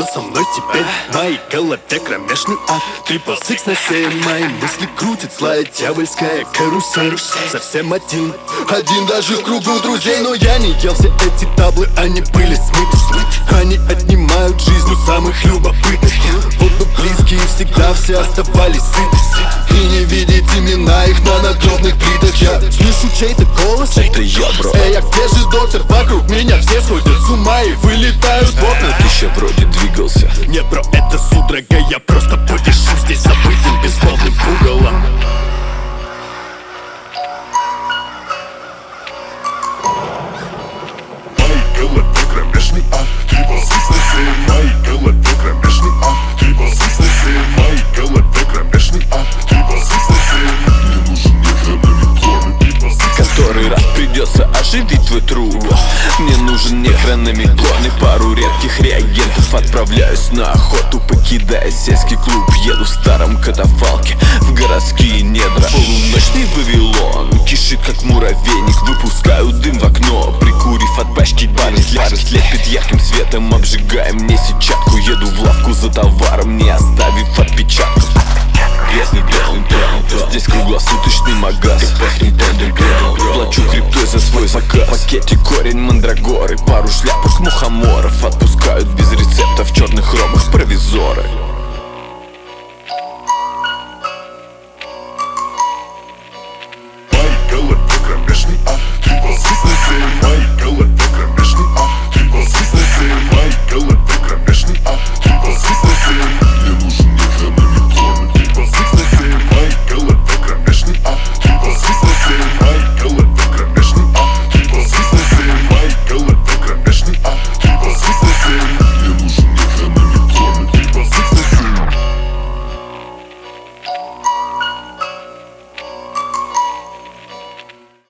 со мной теперь? В моей голове кромешный ад. Triple Six на 7, мои мысли крутит злая дьявольская карусель. Совсем один даже в кругу друзей. Но я не ел все эти таблы, они были смыты. Они отнимают жизнь у самых любопытных. Воду близкие всегда все оставались сыты. И не видеть имена их на надгробных плитах. Я слышу чей-то голос. Это я, бро. Эй, а где же доктор? Вокруг меня все сходят с ума и вылетают в окна. Ты еще вроде двигался. Не, бро, это судорога. Я просто повешу здесь забытым безмолвным пугалом. В моей голове кромешный ад. Triple Six на 7. В моей голове кромешный ад. Triple Six на 7. В моей голове кромешный ад. Triple Six на 7. Мне нужен нехранный клон. Triple Six. Который раз придется оживить твой труп. Мне нужен нехронометрон и пару редких реагентов. Отправляюсь на охоту, покидая сельский клуб. Еду в старом катафалке в городские недра. Полуночный Вавилон кишит как муравейник. Выпускаю дым в окно, прикурив от пачки пары слепит ярким светом, обжигая мне сетчатку. Еду в лавку за товаром, не оставив отпечатков. Грязный даунтаун, здесь круглосуточный магаз. И пахнет андерграунд. Плачу криптой за свой заказ. В пакете корень мандрагоры, пару шляпок мухоморов. Отпускают без рецептов в черных робах провизоры.